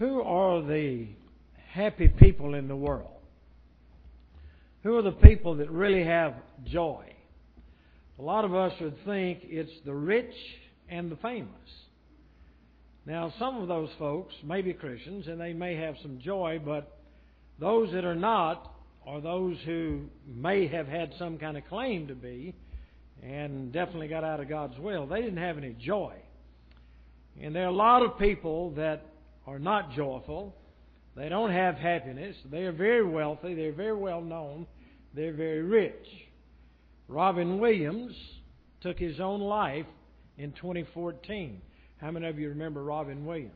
Who are the happy people in the world? Who are the people that really have joy? A lot of us would think it's the rich and the famous. Now, some of those folks may be Christians and they may have some joy, but those that are not are those who may have had some kind of claim to be and definitely got out of God's will. They didn't have any joy. And there are a lot of people that are not joyful. They don't have happiness. They are very wealthy. They're very well known. They're very rich. Robin Williams took his own life in 2014. How many of you remember Robin Williams?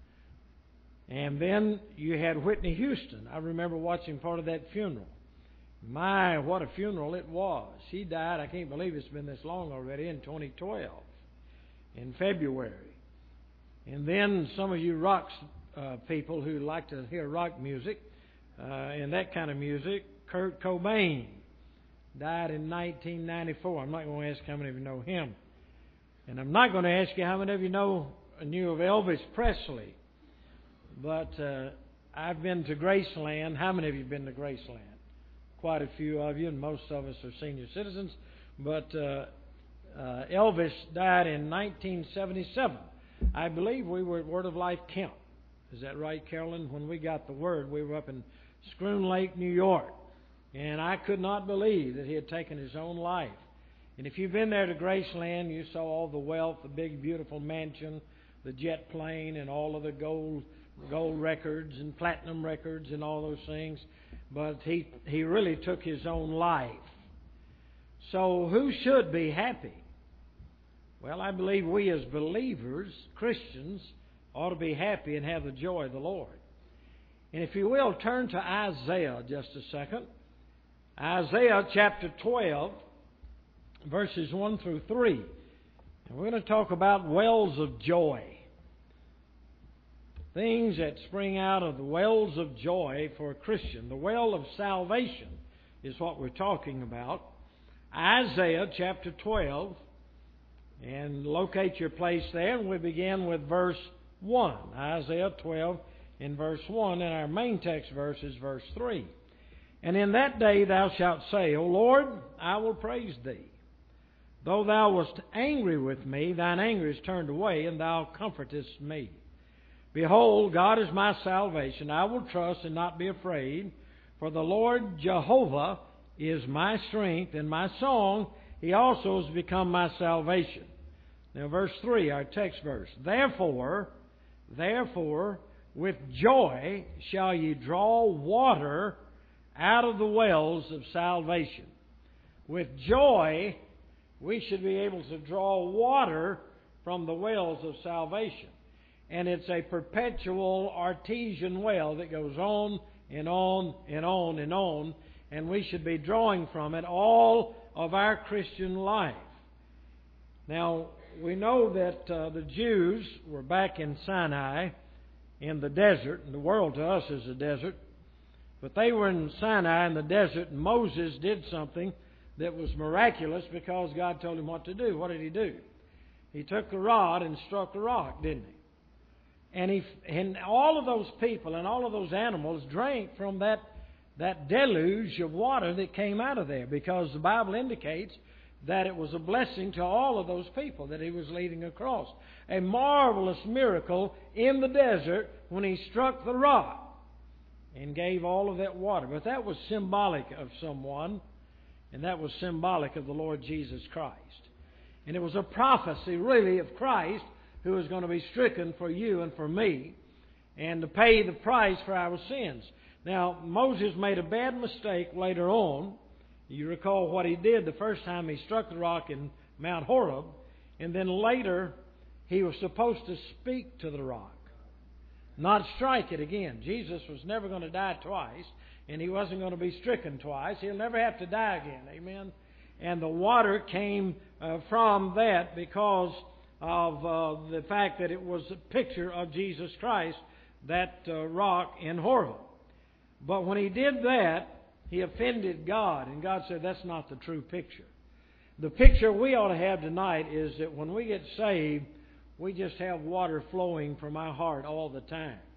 And then you had Whitney Houston. I remember watching part of that funeral. My, what a funeral it was. She died, I can't believe it's been this long already, in 2012, in February. And then some of you rock people who like to hear rock music and that kind of music, Kurt Cobain died in 1994. I'm not going to ask how many of you know him. And I'm not going to ask you how many of you knew of Elvis Presley. But I've been to Graceland. How many of you have been to Graceland? Quite a few of you, and most of us are senior citizens. But Elvis died in 1977. I believe we were at Word of Life Camp. Is that right, Carolyn? When we got the word, we were up in Schroon Lake, New York. And I could not believe that he had taken his own life. And if you've been there to Graceland, you saw all the wealth, the big, beautiful mansion, the jet plane, and all of the gold records and platinum records and all those things. But he really took his own life. So who should be happy? Well, I believe we as believers, Christians, ought to be happy and have the joy of the Lord. And if you will, turn to Isaiah just a second. Isaiah chapter 12, verses 1 through 3. And we're going to talk about wells of joy. Things that spring out of the wells of joy for a Christian. The well of salvation is what we're talking about. Isaiah chapter 12. And locate your place there. And we begin with verse 1. Isaiah 12 in verse 1. And our main text verse is verse 3. And in that day thou shalt say, O Lord, I will praise Thee. Though Thou wast angry with me, Thine anger is turned away, and Thou comfortest me. Behold, God is my salvation. I will trust and not be afraid. For the Lord Jehovah is my strength and my song. He also has become my salvation. Now verse 3, our text verse. Therefore, with joy shall ye draw water out of the wells of salvation. With joy, we should be able to draw water from the wells of salvation. And it's a perpetual artesian well that goes on and on and on and on. And we should be drawing from it all of our Christian life. Now, we know that the Jews were back in Sinai in the desert. And the world to us is a desert. But they were in Sinai in the desert, and Moses did something that was miraculous because God told him what to do. What did he do? He took the rod and struck the rock, didn't he? And all of those people and all of those animals drank from that deluge of water that came out of there, because the Bible indicates that it was a blessing to all of those people that he was leading across. A marvelous miracle in the desert when he struck the rock and gave all of that water. But that was symbolic of someone, and that was symbolic of the Lord Jesus Christ. And it was a prophecy, really, of Christ who was going to be stricken for you and for me and to pay the price for our sins. Now, Moses made a bad mistake later on. You recall what he did the first time he struck the rock in Mount Horeb, and then later he was supposed to speak to the rock, not strike it again. Jesus was never going to die twice, and he wasn't going to be stricken twice. He'll never have to die again. Amen. And the water came from that because of the fact that it was a picture of Jesus Christ, that rock in Horeb. But when he did that, he offended God, and God said that's not the true picture. The picture we ought to have tonight is that when we get saved, we just have water flowing from our heart all the time.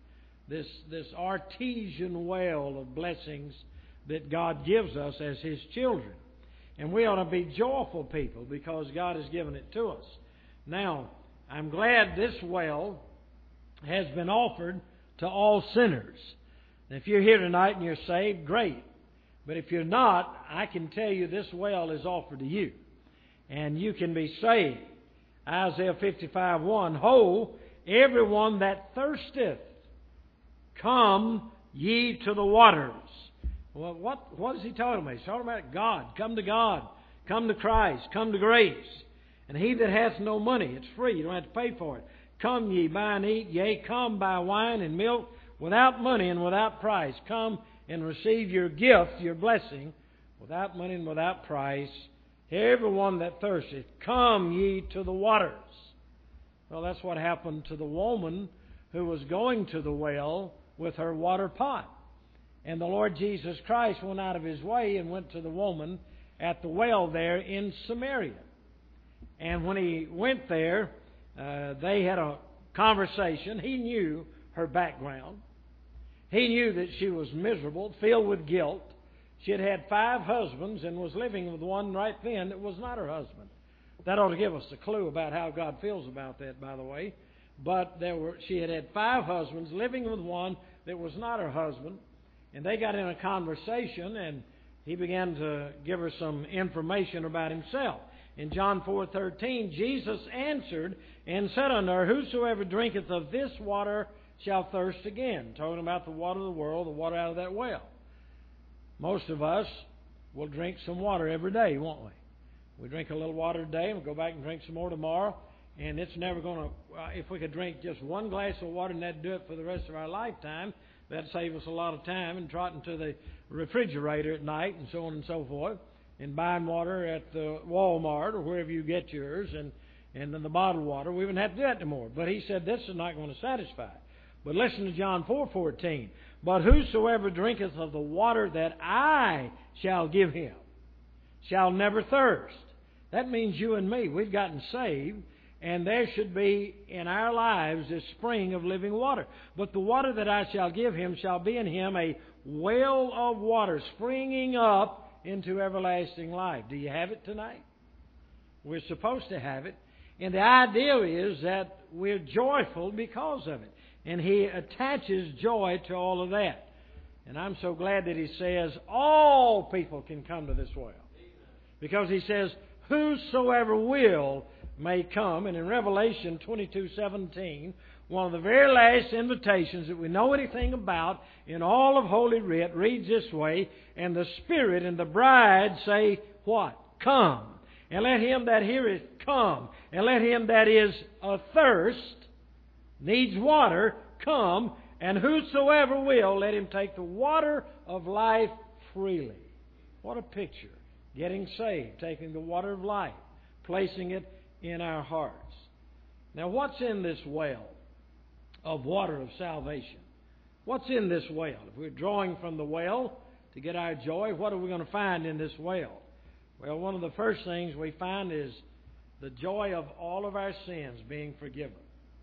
this artesian well of blessings that God gives us as His children. And we ought to be joyful people because God has given it to us. Now, I'm glad this well has been offered to all sinners. And if you're here tonight and you're saved, great. But if you're not, I can tell you this well is offered to you. And you can be saved. Isaiah 55:1, Ho, everyone that thirsteth, come ye to the waters. Well, what is he talking about? He's talking about God. Come to God. Come to Christ. Come to grace. And he that hath no money, it's free. You don't have to pay for it. Come ye, buy and eat. Yea, come buy wine and milk without money and without price. Come and receive your gift, your blessing, without money and without price. Everyone that thirsteth, come ye to the waters. Well, that's what happened to the woman who was going to the well with her water pot. And the Lord Jesus Christ went out of His way and went to the woman at the well there in Samaria. And when He went there, they had a conversation. He knew her background. He knew that she was miserable, filled with guilt. She had had 5 husbands and was living with one right then that was not her husband. That ought to give us a clue about how God feels about that, by the way. But she had had 5 husbands, living with one that was not her husband. And they got in a conversation, and he began to give her some information about himself. In John 4:13, Jesus answered and said unto her, Whosoever drinketh of this water shall thirst again. Talking about the water of the world, the water out of that well. Most of us will drink some water every day, won't we? We drink a little water today, and we'll go back and drink some more tomorrow. And it's never going to, if we could drink just one glass of water and that'd do it for the rest of our lifetime, that'd save us a lot of time and trotting to the refrigerator at night and so on and so forth, and buying water at the Walmart or wherever you get yours, and then the bottled water. We wouldn't have to do that anymore. But he said this is not going to satisfy. But listen to John 4:14. But whosoever drinketh of the water that I shall give him shall never thirst. That means you and me. We've gotten saved, and there should be in our lives this spring of living water. But the water that I shall give him shall be in him a well of water springing up into everlasting life. Do you have it tonight? We're supposed to have it. And the idea is that we're joyful because of it. And he attaches joy to all of that. And I'm so glad that he says all people can come to this well. Because he says, whosoever will may come. And in Revelation 22:17, one of the very last invitations that we know anything about in all of Holy Writ reads this way, and the Spirit and the bride say, what? Come. And let him that heareth come. And let him that is athirst, needs water, come. And whosoever will, let him take the water of life freely. What a picture. Getting saved, taking the water of life, placing it in our hearts. Now, what's in this well of water of salvation? What's in this well? If we're drawing from the well to get our joy, what are we going to find in this well? Well, one of the first things we find is the joy of all of our sins being forgiven.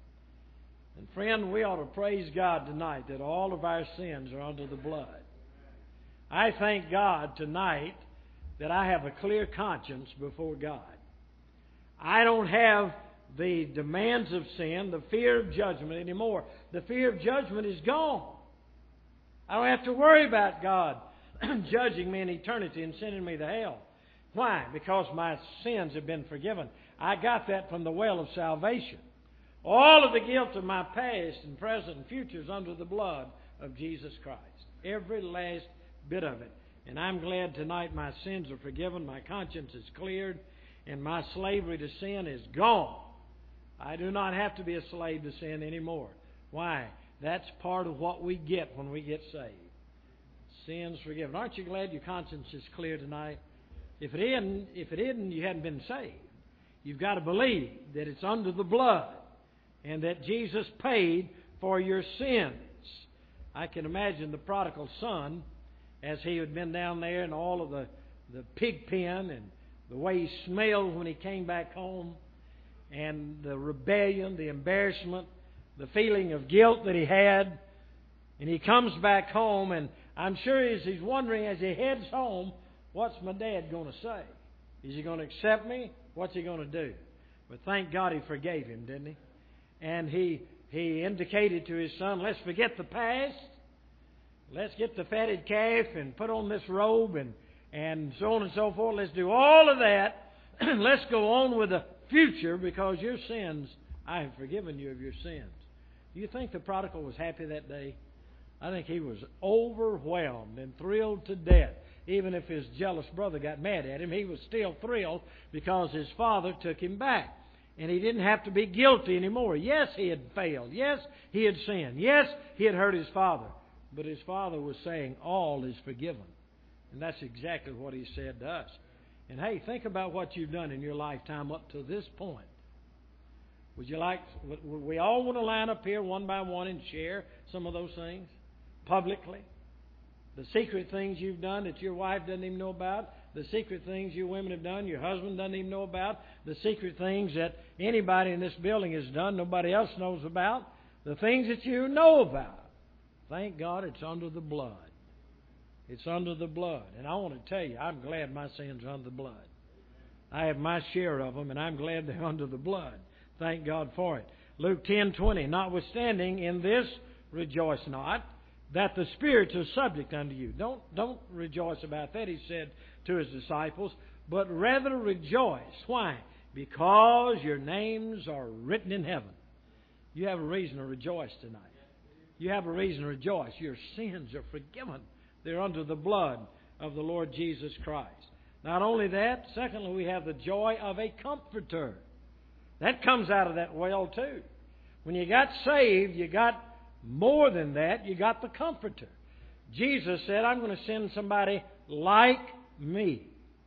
And friend, we ought to praise God tonight that all of our sins are under the blood. I thank God tonight that I have a clear conscience before God. I don't have the demands of sin, the fear of judgment anymore. The fear of judgment is gone. I don't have to worry about God judging me in eternity and sending me to hell. Why? Because my sins have been forgiven. I got that from the well of salvation. All of the guilt of my past and present and future is under the blood of Jesus Christ. Every last bit of it. And I'm glad tonight my sins are forgiven, my conscience is cleared, and my slavery to sin is gone. I do not have to be a slave to sin anymore. Why? That's part of what we get when we get saved. Sins forgiven. Aren't you glad your conscience is clear tonight? If it isn't, you hadn't been saved. You've got to believe that it's under the blood and that Jesus paid for your sins. I can imagine the prodigal son, as he had been down there and all of the pig pen and the way he smelled when he came back home, and the rebellion, the embarrassment, the feeling of guilt that he had. And he comes back home, and I'm sure he's wondering as he heads home, what's my dad going to say? Is he going to accept me? What's he going to do? But thank God he forgave him, didn't he? And he indicated to his son, let's forget the past. Let's get the fatted calf and put on this robe and so on and so forth. Let's do all of that. Let's go on with the future because your sins, I have forgiven you of your sins. Do you think the prodigal was happy that day? I think he was overwhelmed and thrilled to death. Even if his jealous brother got mad at him, he was still thrilled because his father took him back. And he didn't have to be guilty anymore. Yes, he had failed. Yes, he had sinned. Yes, he had hurt his father. But his father was saying, all is forgiven. And that's exactly what he said to us. And hey, think about what you've done in your lifetime up to this point. Would we all want to line up here one by one and share some of those things publicly? The secret things you've done that your wife doesn't even know about. The secret things you women have done your husband doesn't even know about. The secret things that anybody in this building has done nobody else knows about. The things that you know about. Thank God it's under the blood. It's under the blood. And I want to tell you, I'm glad my sins are under the blood. I have my share of them, and I'm glad they're under the blood. Thank God for it. Luke 10:20, notwithstanding in this rejoice not, that the spirits are subject unto you. Don't rejoice about that, he said to his disciples, but rather rejoice. Why? Because your names are written in heaven. You have a reason to rejoice tonight. You have a reason to rejoice. Your sins are forgiven. They're under the blood of the Lord Jesus Christ. Not only that, secondly, we have the joy of a comforter. That comes out of that well too. When you got saved, you got more than that. You got the comforter. Jesus said, I'm going to send somebody like me.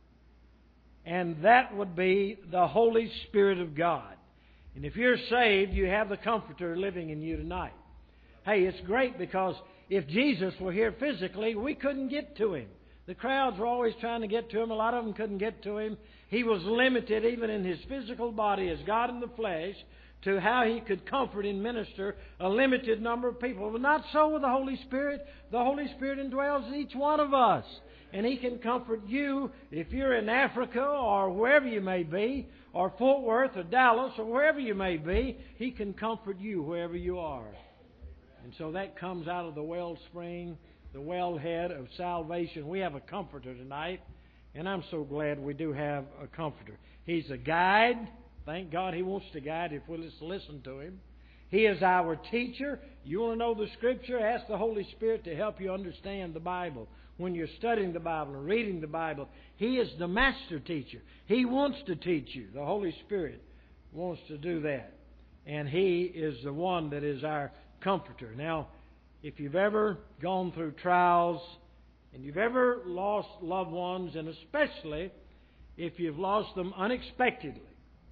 And that would be the Holy Spirit of God. And if you're saved, you have the comforter living in you tonight. Hey, it's great because if Jesus were here physically, we couldn't get to Him. The crowds were always trying to get to Him. A lot of them couldn't get to Him. He was limited even in His physical body as God in the flesh to how He could comfort and minister a limited number of people. But not so with the Holy Spirit. The Holy Spirit indwells each one of us. And He can comfort you if you're in Africa or wherever you may be, or Fort Worth or Dallas or wherever you may be. He can comfort you wherever you are. And so that comes out of the wellspring, the wellhead of salvation. We have a comforter tonight, and I'm so glad we do have a comforter. He's a guide. Thank God He wants to guide if we'll just listen to Him. He is our teacher. You want to know the Scripture? Ask the Holy Spirit to help you understand the Bible. When you're studying the Bible and reading the Bible, He is the master teacher. He wants to teach you. The Holy Spirit wants to do that. And He is the one that is our comforter. Now, if you've ever gone through trials and you've ever lost loved ones, and especially if you've lost them unexpectedly,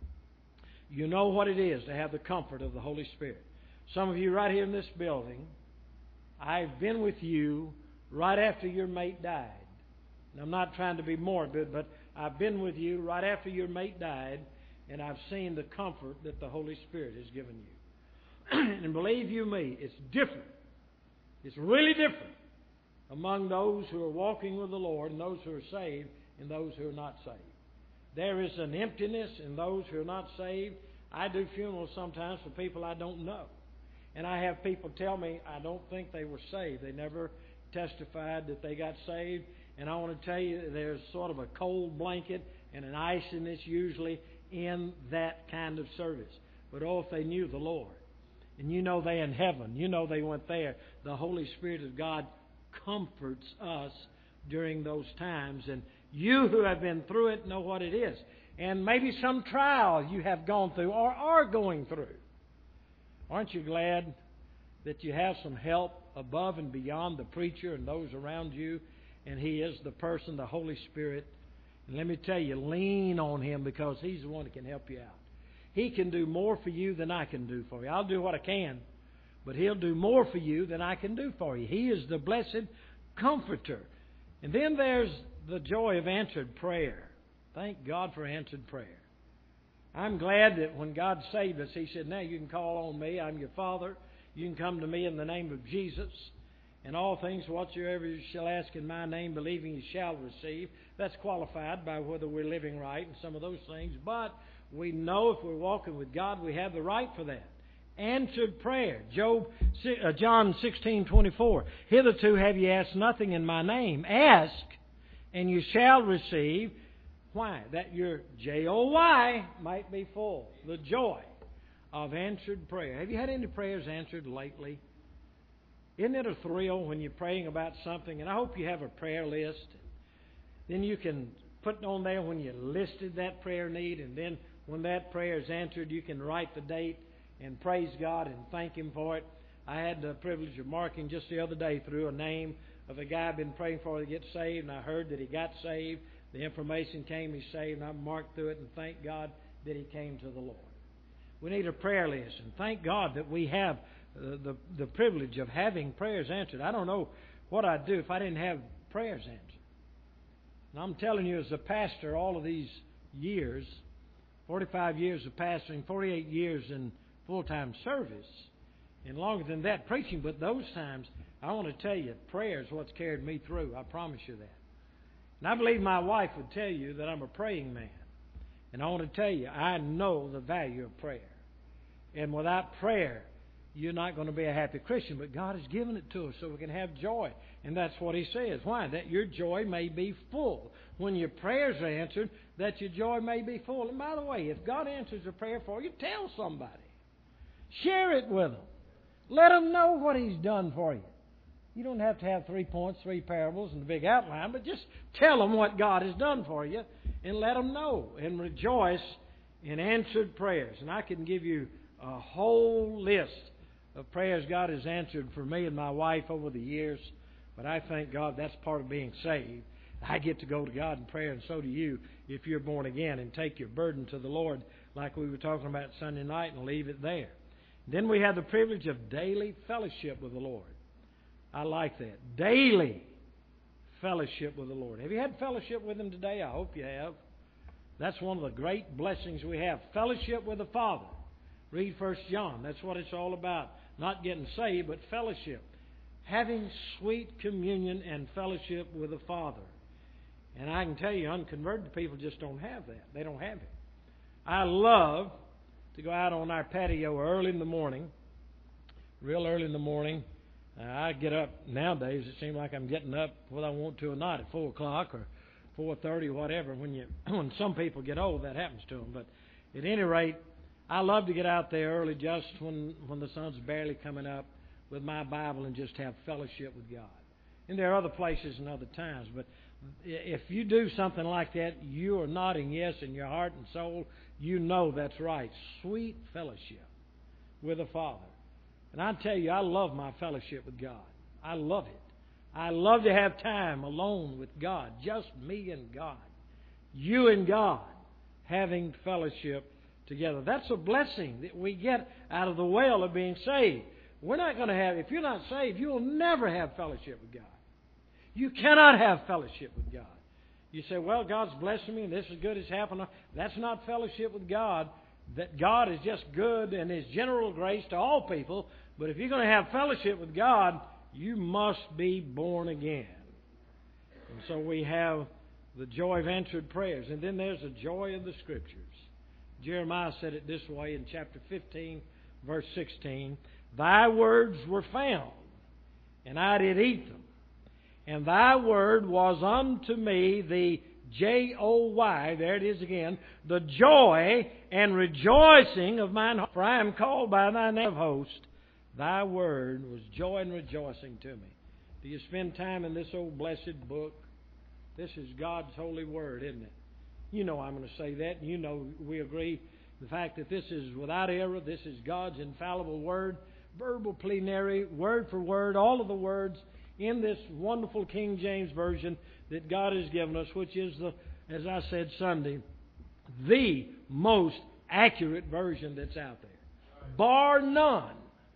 you know what it is to have the comfort of the Holy Spirit. Some of you right here in this building, I've been with you right after your mate died. And I'm not trying to be morbid, but I've been with you right after your mate died, and I've seen the comfort that the Holy Spirit has given you. And believe you me, it's different. It's really different among those who are walking with the Lord and those who are saved and those who are not saved. There is an emptiness in those who are not saved. I do funerals sometimes for people I don't know. And I have people tell me I don't think they were saved. They never testified that they got saved. And I want to tell you there's sort of a cold blanket and an iciness usually in that kind of service. But oh, if they knew the Lord. And you know they're in heaven. You know they went there. The Holy Spirit of God comforts us during those times. And you who have been through it know what it is. And maybe some trial you have gone through or are going through. Aren't you glad that you have some help above and beyond the preacher and those around you? And He is the person, the Holy Spirit. And let me tell you, lean on Him because He's the one that can help you out. He can do more for you than I can do for you. I'll do what I can, but He'll do more for you than I can do for you. He is the blessed Comforter. And then there's the joy of answered prayer. Thank God for answered prayer. I'm glad that when God saved us, He said, now you can call on me. I'm your Father. You can come to me in the name of Jesus. And all things whatsoever you shall ask in my name, believing you shall receive. That's qualified by whether we're living right and some of those things. But we know if we're walking with God, we have the right for that. Answered prayer. John 16:24. Hitherto have ye asked nothing in my name. Ask, and you shall receive. Why? That your joy might be full. The joy of answered prayer. Have you had any prayers answered lately? Isn't it a thrill when you're praying about something? And I hope you have a prayer list. Then you can put on there when you listed that prayer need, and then when that prayer is answered, you can write the date and praise God and thank Him for it. I had the privilege of marking just the other day through a name of a guy I've been praying for to get saved, and I heard that he got saved. The information came, he's saved, and I marked through it and thank God that he came to the Lord. We need a prayer list, and thank God that we have the privilege of having prayers answered. I don't know what I'd do if I didn't have prayers answered. And I'm telling you, as a pastor, all of these years, 45 years of pastoring, 48 years in full-time service, and longer than that preaching, but those times, I want to tell you, prayer is what's carried me through. I promise you that. And I believe my wife would tell you that I'm a praying man. And I want to tell you, I know the value of prayer. And without prayer, you're not going to be a happy Christian. But God has given it to us so we can have joy. And that's what He says. Why? That your joy may be full. When your prayers are answered, that your joy may be full. And by the way, if God answers a prayer for you, tell somebody. Share it with them. Let them know what He's done for you. You don't have to have 3 points, 3 parables, and a big outline, but just tell them what God has done for you and let them know and rejoice in answered prayers. And I can give you a whole list of prayers God has answered for me and my wife over the years, but I thank God that's part of being saved. I get to go to God in prayer, and so do you if you're born again, and take your burden to the Lord like we were talking about Sunday night and leave it there. Then we have the privilege of daily fellowship with the Lord. I like that. Daily fellowship with the Lord. Have you had fellowship with Him today? I hope you have. That's one of the great blessings we have. Fellowship with the Father. Read 1 John. That's what it's all about. Not getting saved, but fellowship. Having sweet communion and fellowship with the Father. And I can tell you, unconverted people just don't have that. They don't have it. I love to go out on our patio early in the morning, real early in the morning. I get up nowadays. It seems like I'm getting up whether I want to or not at 4 o'clock or 4:30 or whatever. When some people get old, that happens to them. But at any rate, I love to get out there early, just when the sun's barely coming up, with my Bible and just have fellowship with God. And there are other places and other times, but if you do something like that, you are nodding yes in your heart and soul. You know that's right. Sweet fellowship with the Father. And I tell you, I love my fellowship with God. I love it. I love to have time alone with God, just me and God. You and God having fellowship together. That's a blessing that we get out of the well of being saved. We're not going to have, if you're not saved, you will never have fellowship with God. You cannot have fellowship with God. You say, well, God's blessing me and this is good as happened. That's not fellowship with God. That God is just good and His general grace to all people. But if you're going to have fellowship with God, you must be born again. And so we have the joy of answered prayers. And then there's the joy of the Scriptures. Jeremiah said it this way in chapter 15, verse 16. Thy words were found, and I did eat them. And thy word was unto me the J-O-Y, there it is again, the joy and rejoicing of mine heart. For I am called by thy name of host. Thy word was joy and rejoicing to me. Do you spend time in this old blessed book? This is God's holy word, isn't it? You know I'm going to say that, and you know we agree. The fact that this is without error, this is God's infallible word, verbal plenary, word for word, all of the words in this wonderful King James Version that God has given us, which is, as I said Sunday, the most accurate version that's out there. Bar none.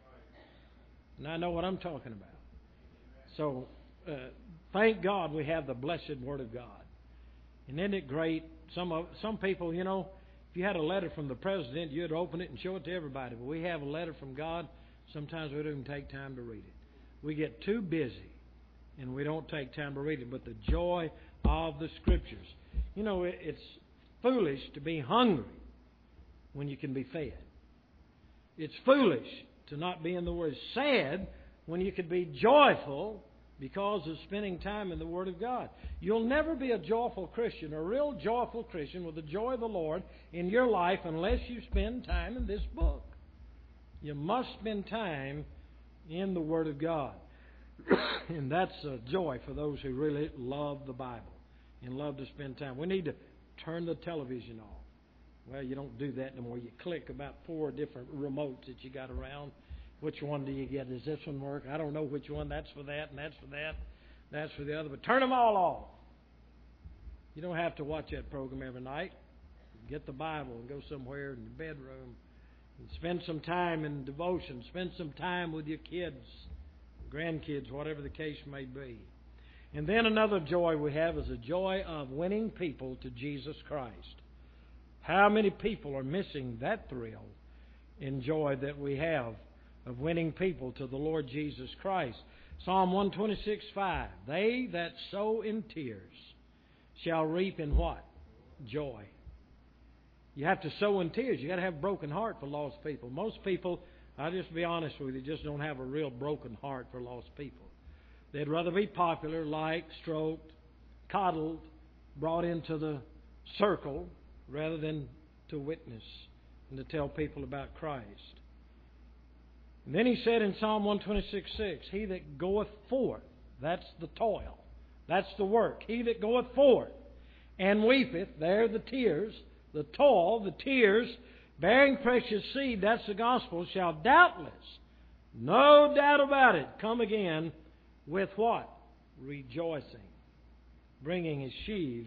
And I know what I'm talking about. So, thank God we have the blessed Word of God. And isn't it great? Some people, you know, if you had a letter from the President, you'd open it and show it to everybody. But we have a letter from God. Sometimes we don't even take time to read it. We get too busy and we don't take time to read it. But the joy of the Scriptures. You know, it's foolish to be hungry when you can be fed. It's foolish to not be in the Word. Sad when you could be joyful because of spending time in the Word of God. You'll never be a joyful Christian, a real joyful Christian with the joy of the Lord in your life unless you spend time in this book. You must spend time in the Word of God. And that's a joy for those who really love the Bible and love to spend time. We need to turn the television off. Well, you don't do that anymore. You click about 4 different remotes that you got around. Which one do you get? Does this one work? I don't know which one. That's for that, and that's for that. That's for the other. But turn them all off. You don't have to watch that program every night. Get the Bible and go somewhere in your bedroom and spend some time in devotion. Spend some time with your kids, grandkids, whatever the case may be. And then another joy we have is the joy of winning people to Jesus Christ. How many people are missing that thrill and joy that we have of winning people to the Lord Jesus Christ? Psalm 126:5. They that sow in tears shall reap in what? Joy. You have to sow in tears. You got to have a broken heart for lost people. Most people, I'll just be honest with you, just don't have a real broken heart for lost people. They'd rather be popular, liked, stroked, coddled, brought into the circle, rather than to witness and to tell people about Christ. And then he said in Psalm 126:6, he that goeth forth, that's the toil, that's the work. He that goeth forth and weepeth, there the tears, the toil, the tears, bearing precious seed, that's the gospel, shall doubtless, no doubt about it, come again with what? Rejoicing. Bringing his sheaves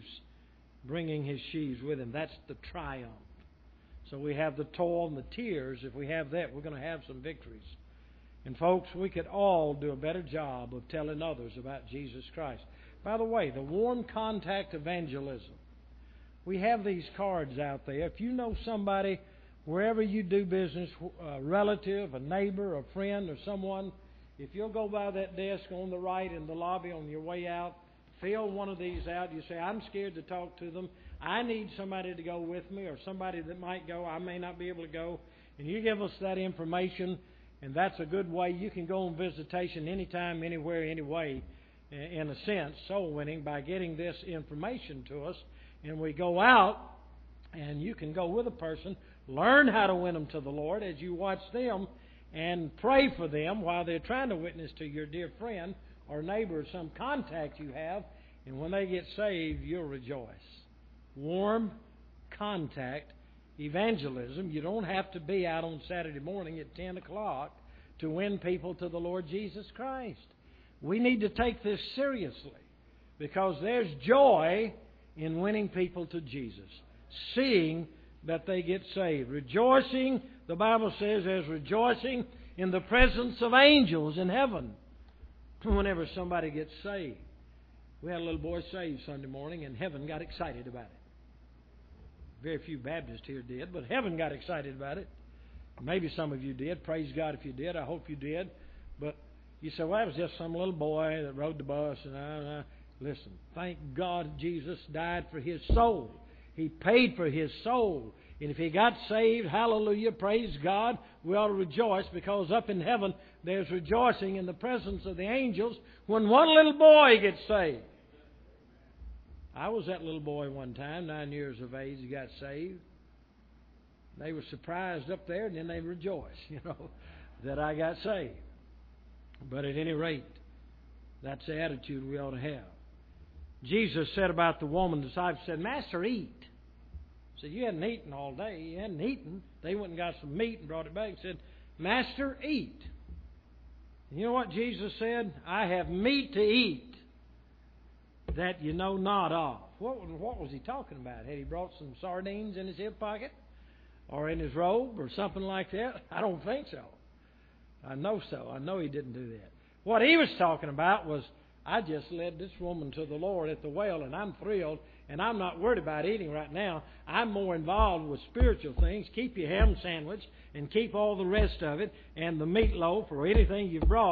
with him. That's the triumph. So we have the toil and the tears. If we have that, we're going to have some victories. And folks, we could all do a better job of telling others about Jesus Christ. By the way, the warm contact evangelism. We have these cards out there. If you know somebody, wherever you do business, a relative, a neighbor, a friend, or someone, if you'll go by that desk on the right in the lobby on your way out, fill one of these out. You say, I'm scared to talk to them. I need somebody to go with me, or somebody that might go. I may not be able to go. And you give us that information, and that's a good way. You can go on visitation anytime, anywhere, anyway, in a sense, soul winning, by getting this information to us. And we go out, and you can go with a person, learn how to win them to the Lord as you watch them, and pray for them while they're trying to witness to your dear friend or neighbor or some contact you have. And when they get saved, you'll rejoice. Warm contact evangelism. You don't have to be out on Saturday morning at 10 o'clock to win people to the Lord Jesus Christ. We need to take this seriously because there's joy in winning people to Jesus, seeing that they get saved. Rejoicing, the Bible says, there's rejoicing in the presence of angels in heaven whenever somebody gets saved. We had a little boy saved Sunday morning, and heaven got excited about it. Very few Baptists here did, but heaven got excited about it. Maybe some of you did. Praise God if you did. I hope you did. But you say, well, that was just some little boy that rode the bus. And listen, thank God Jesus died for his soul. He paid for his soul. And if he got saved, hallelujah, praise God, we ought to rejoice, because up in heaven there's rejoicing in the presence of the angels when one little boy gets saved. I was that little boy one time, 9 years of age, he got saved. They were surprised up there, and then they rejoiced, that I got saved. But at any rate, that's the attitude we ought to have. Jesus said about the woman, the disciples said, Master, eat. He said, you hadn't eaten all day. You hadn't eaten. They went and got some meat and brought it back and said, Master, eat. And you know what Jesus said? I have meat to eat that you know not of. What was he talking about? Had he brought some sardines in his hip pocket? Or in his robe? Or something like that? I don't think so. I know so. I know he didn't do that. What he was talking about was, I just led this woman to the Lord at the well, and I'm thrilled, and I'm not worried about eating right now. I'm more involved with spiritual things. Keep your ham sandwich, and keep all the rest of it, and the meatloaf or anything you've brought,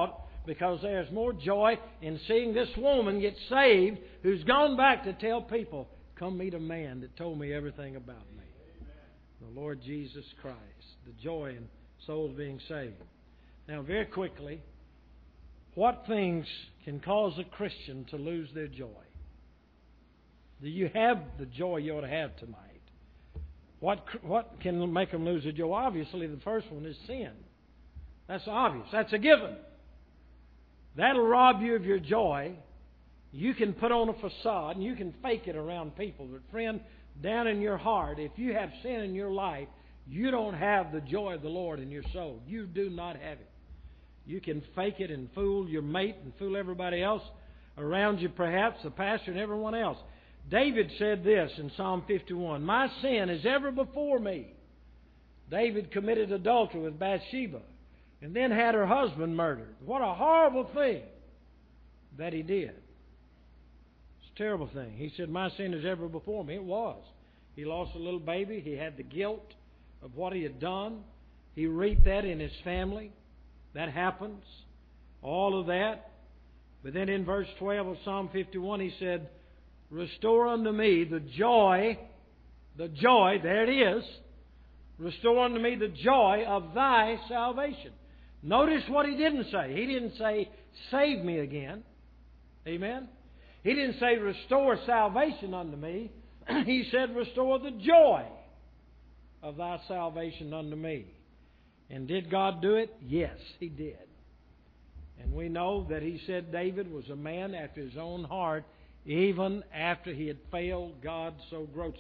because there's more joy in seeing this woman get saved who's gone back to tell people, come meet a man that told me everything about me. The Lord Jesus Christ. The joy in souls being saved. Now, very quickly, what things can cause a Christian to lose their joy? Do you have the joy you ought to have tonight? What can make them lose their joy? Obviously, the first one is sin. That's obvious. That's a given. That'll rob you of your joy. You can put on a facade and you can fake it around people. But friend, down in your heart, if you have sin in your life, you don't have the joy of the Lord in your soul. You do not have it. You can fake it and fool your mate and fool everybody else around you, perhaps, the pastor and everyone else. David said this in Psalm 51, my sin is ever before me. David committed adultery with Bathsheba and then had her husband murdered. What a horrible thing that he did. It's a terrible thing. He said, my sin is ever before me. It was. He lost a little baby. He had the guilt of what he had done. He reaped that in his family. That happens. All of that. But then in verse 12 of Psalm 51, he said, restore unto me the joy, there it is. Restore unto me the joy of thy salvation. Notice what he didn't say. He didn't say, save me again. Amen? He didn't say, restore salvation unto me. He said, restore the joy of thy salvation unto me. And did God do it? Yes, He did. And we know that He said David was a man after His own heart, even after he had failed God so grossly.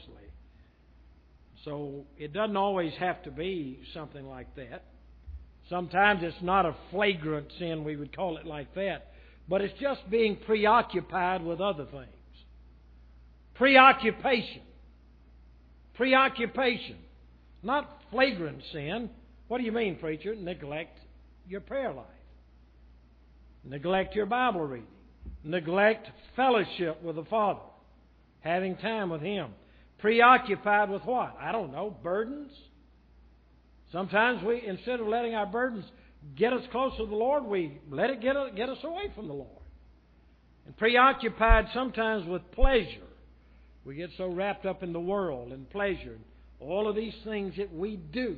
So it doesn't always have to be something like that. Sometimes it's not a flagrant sin, we would call it like that. But it's just being preoccupied with other things. Preoccupation. Not flagrant sin. What do you mean, preacher? Neglect your prayer life. Neglect your Bible reading. Neglect fellowship with the Father. Having time with Him. Preoccupied with what? I don't know. Burdens? Sometimes we, instead of letting our burdens get us close to the Lord, we let it get us away from the Lord. And preoccupied sometimes with pleasure. We get so wrapped up in the world and pleasure. All of these things that we do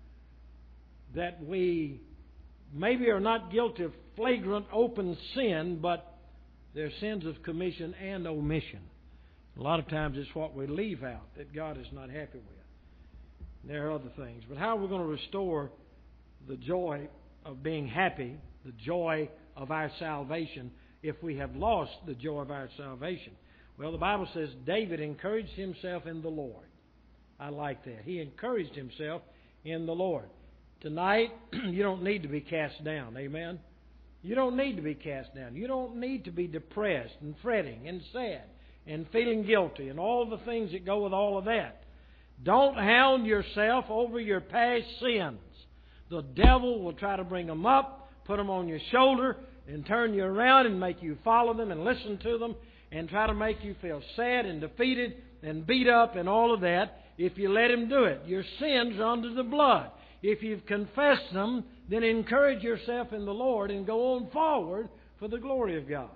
that we maybe are not guilty of flagrant open sin, but they're sins of commission and omission. A lot of times it's what we leave out that God is not happy with. There are other things. But how are we going to restore the joy of being happy, the joy of our salvation, if we have lost the joy of our salvation? Well, the Bible says David encouraged himself in the Lord. I like that. He encouraged himself in the Lord. Tonight, you don't need to be cast down. Amen? You don't need to be cast down. You don't need to be depressed and fretting and sad and feeling guilty and all the things that go with all of that. Don't hound yourself over your past sins. The devil will try to bring them up, put them on your shoulder, and turn you around and make you follow them and listen to them and try to make you feel sad and defeated and beat up and all of that if you let him do it. Your sins are under the blood. If you've confessed them, then encourage yourself in the Lord and go on forward for the glory of God.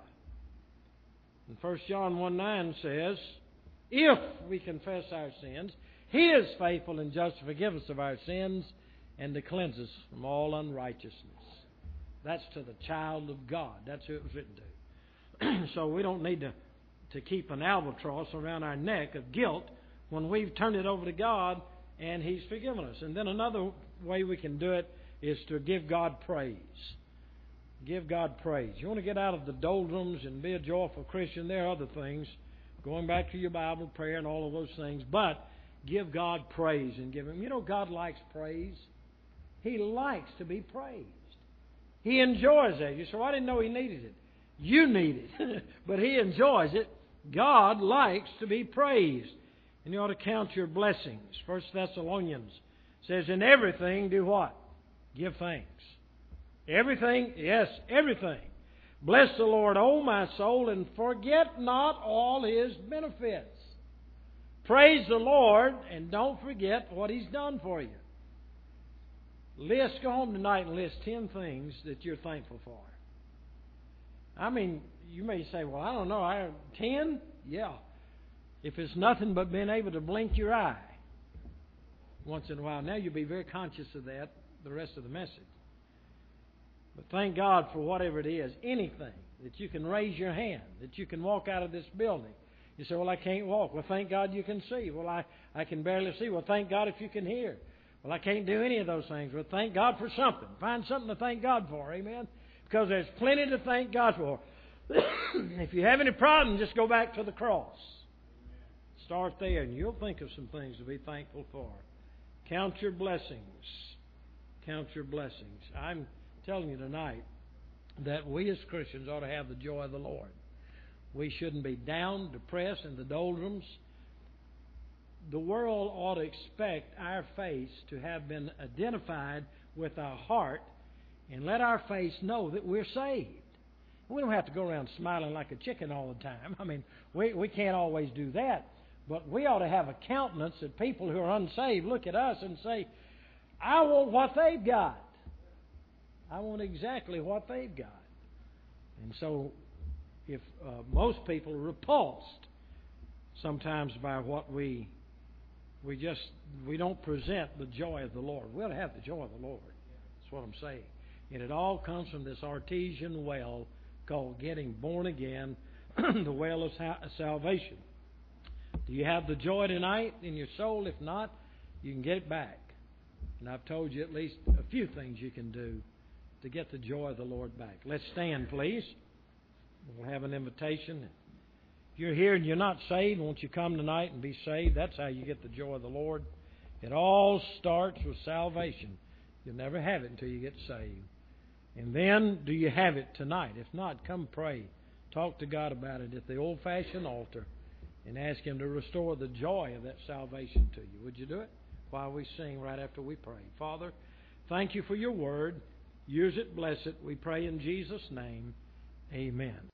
And 1 John 1:9 says, if we confess our sins, He is faithful and just to forgive us of our sins and to cleanse us from all unrighteousness. That's to the child of God. That's who it was written to. So we don't need to keep an albatross around our neck of guilt when we've turned it over to God and He's forgiven us. And then another way we can do it is to give God praise. Give God praise. You want to get out of the doldrums and be a joyful Christian, there are other things. Going back to your Bible, prayer, and all of those things. But give God praise and give Him. You know, God likes praise. He likes to be praised. He enjoys that. You say, well, I didn't know He needed it. You need it. But He enjoys it. God likes to be praised. And you ought to count your blessings. 1 Thessalonians says, in everything, do what? Give thanks. Everything? Yes, everything. Bless the Lord, O my soul, and forget not all His benefits. Praise the Lord, and don't forget what He's done for you. Go home tonight and list 10 things that you're thankful for. I mean, you may say, well, I don't know, 10? Yeah. If it's nothing but being able to blink your eye once in a while. Now you'll be very conscious of that the rest of the message. But thank God for whatever it is, anything, that you can raise your hand, that you can walk out of this building. You say, well, I can't walk. Well, thank God you can see. Well, I can barely see. Well, thank God if you can hear. Well, I can't do any of those things. Well, thank God for something. Find something to thank God for, amen? Because there's plenty to thank God for. If you have any problem, just go back to the cross. Start there, and you'll think of some things to be thankful for. Count your blessings. Count your blessings. I'm telling you tonight that we as Christians ought to have the joy of the Lord. We shouldn't be down, depressed, in the doldrums. The world ought to expect our face to have been identified with our heart and let our face know that we're saved. We don't have to go around smiling like a chicken all the time. I mean, we can't always do that. But we ought to have a countenance that people who are unsaved look at us and say, I want what they've got. I want exactly what they've got. And so if most people are repulsed sometimes by what we don't present the joy of the Lord. We ought to have the joy of the Lord. That's what I'm saying. And it all comes from this artesian well called getting born again, the well of salvation. Do you have the joy tonight in your soul? If not, you can get it back. And I've told you at least a few things you can do to get the joy of the Lord back. Let's stand, please. We'll have an invitation. If you're here and you're not saved, won't you come tonight and be saved? That's how you get the joy of the Lord. It all starts with salvation. You'll never have it until you get saved. And then, do you have it tonight? If not, come pray. Talk to God about it at the old-fashioned altar and ask Him to restore the joy of that salvation to you. Would you do it? While we sing right after we pray. Father, thank you for your word. Use it, bless it. We pray in Jesus' name. Amen.